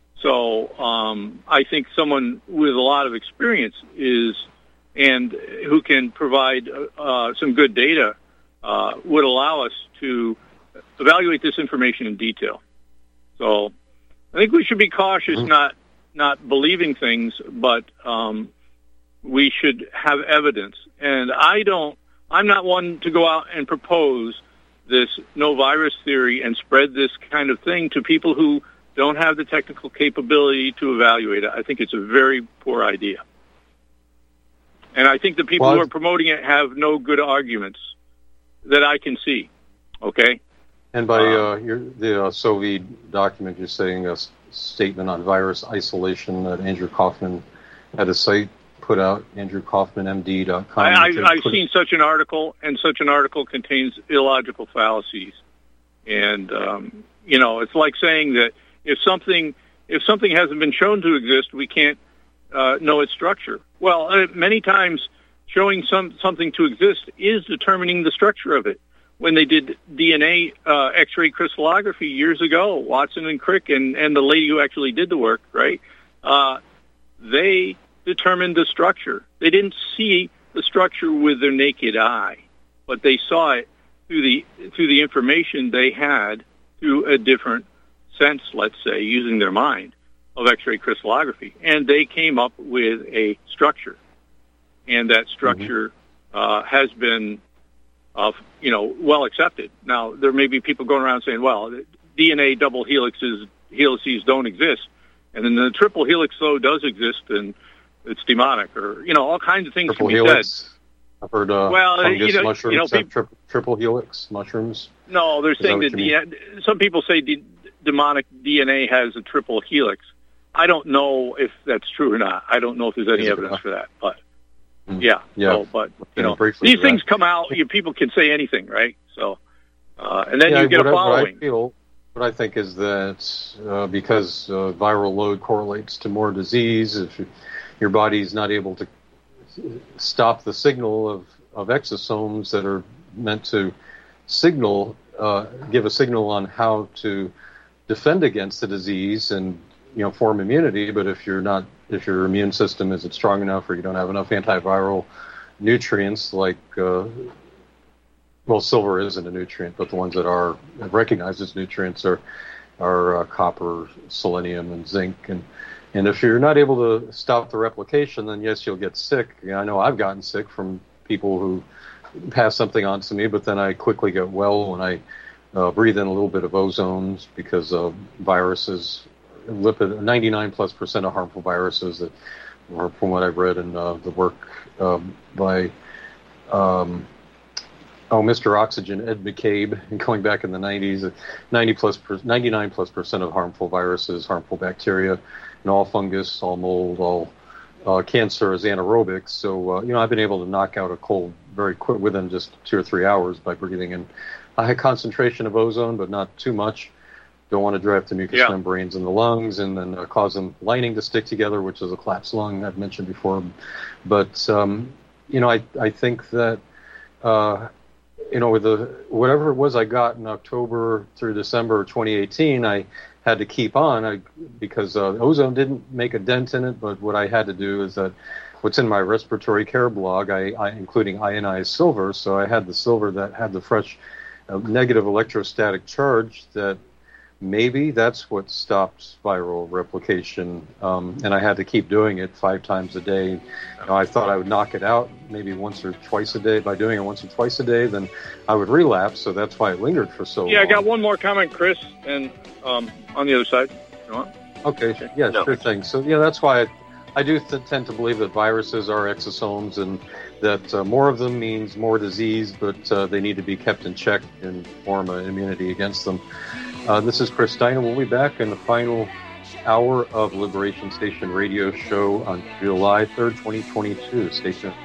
So um, I think someone with a lot of experience is, and who can provide uh, some good data, uh, would allow us to evaluate this information in detail. So I think we should be cautious, mm-hmm. not not believing things, but um, we should have evidence. And I don't, I'm not one to go out and propose this no virus theory and spread this kind of thing to people who don't have the technical capability to evaluate it. I think it's a very poor idea. And I think the people well, who are promoting it have no good arguments that I can see. Okay? And by uh, your, the uh, Soviet document, you're saying a statement on virus isolation that Andrew Kaufman had a site put out, andrew kaufman m d dot com. I, I, I've seen such an article, and such an article contains illogical fallacies. And, um, you know, it's like saying that if something if something hasn't been shown to exist, we can't uh, know its structure. Well, uh, many times showing some something to exist is determining the structure of it. When they did D N A uh, X-ray crystallography years ago, Watson and Crick and, and the lady who actually did the work, right, uh, they determined the structure. They didn't see the structure with their naked eye, but they saw it through the through the information they had through a different sense, let's say, using their mind of X-ray crystallography. And they came up with a structure. And that structure mm-hmm. uh, has been Of you know, well accepted. Now there may be people going around saying, "Well, D N A double helixes helices don't exist," and then the triple helix though does exist, and it's demonic, or you know, all kinds of things triple can be helix. said. I've heard uh, well, fungus you know, mushrooms you know, have people, tri- triple helix mushrooms. No, they're Is saying that that, that D- some people say d- demonic D N A has a triple helix. I don't know if that's true or not. I don't know if there's any Is evidence it, for that, but. Mm. Yeah, yeah. So, but you yeah, know, briefly these things that. come out. You, people can say anything, right? So, uh, and then yeah, you get what a following. I, what I feel, what I think is that uh, because uh, viral load correlates to more disease, if your body's not able to stop the signal of, of exosomes that are meant to signal, uh, give a signal on how to defend against the disease and you know form immunity, but if you're not if your immune system isn't strong enough or you don't have enough antiviral nutrients like, uh, well, silver isn't a nutrient, but the ones that are recognized as nutrients are, are uh, copper, selenium, and zinc. And, and if you're not able to stop the replication, then yes, you'll get sick. You know, I know I've gotten sick from people who pass something on to me, but then I quickly get well when I uh, breathe in a little bit of ozone because uh, viruses, lipid, ninety-nine plus percent of harmful viruses that, or from what I've read in uh, the work um, by, um, oh, Mister Oxygen, Ed McCabe, and going back in the nineties, ninety plus, ninety-nine plus percent of harmful viruses, harmful bacteria, and all fungus, all mold, all uh, cancer is anaerobic. So, uh, you know, I've been able to knock out a cold very quick within just two or three hours by breathing in a high concentration of ozone, but not too much. Don't want to draft the mucous yeah. membranes in the lungs and then uh, cause them lining to stick together, which is a collapsed lung I've mentioned before. But, um, you know, I, I think that, uh, you know, with the whatever it was I got in October through December twenty eighteen, I had to keep on I, because uh, ozone didn't make a dent in it. But what I had to do is that what's in my respiratory care blog, I, I including ionized silver. So I had the silver that had the fresh uh, negative electrostatic charge that maybe that's what stops viral replication, um, and I had to keep doing it five times a day. You know, I thought I would knock it out maybe once or twice a day. By doing it once or twice a day, then I would relapse, so that's why it lingered for so yeah, long. Yeah, I got one more comment, Chris, and um, on the other side. You want? Okay, okay. yeah, no. Sure thing. So, yeah, that's why I, I do th- tend to believe that viruses are exosomes, and that uh, more of them means more disease, but uh, they need to be kept in check and form an immunity against them. Uh, this is Chris Steiner. We'll be back in the final hour of Liberation Station Radio Show on July third, twenty twenty-two. Stay tuned.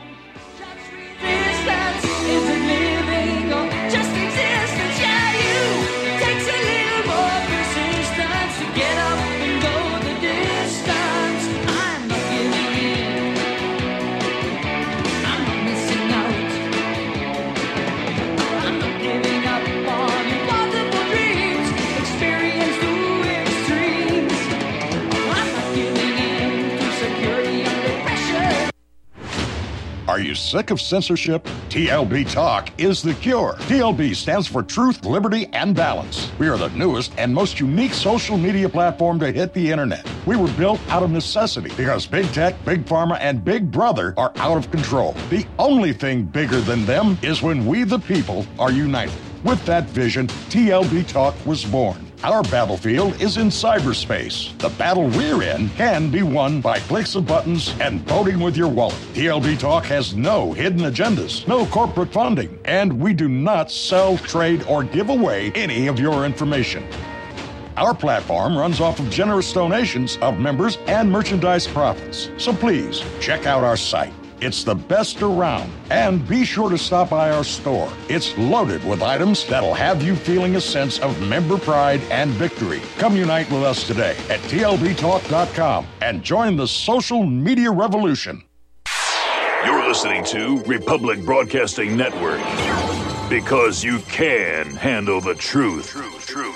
Are you sick of censorship? T L B Talk is the cure. T L B stands for Truth, Liberty, and Balance. We are the newest and most unique social media platform to hit the internet. We were built out of necessity because big tech, big pharma, and big brother are out of control. The only thing bigger than them is when we, the people, are united. With that vision, T L B Talk was born. Our battlefield is in cyberspace. The battle we're in can be won by clicks of buttons and voting with your wallet. T L B Talk has no hidden agendas, no corporate funding, and we do not sell, trade, or give away any of your information. Our platform runs off of generous donations of members and merchandise profits. So please, check out our site. It's the best around. And be sure to stop by our store. It's loaded with items that'll have you feeling a sense of member pride and victory. Come unite with us today at T L B talk dot com and join the social media revolution. You're listening to Republic Broadcasting Network. Because you can handle the truth. Truth, truth.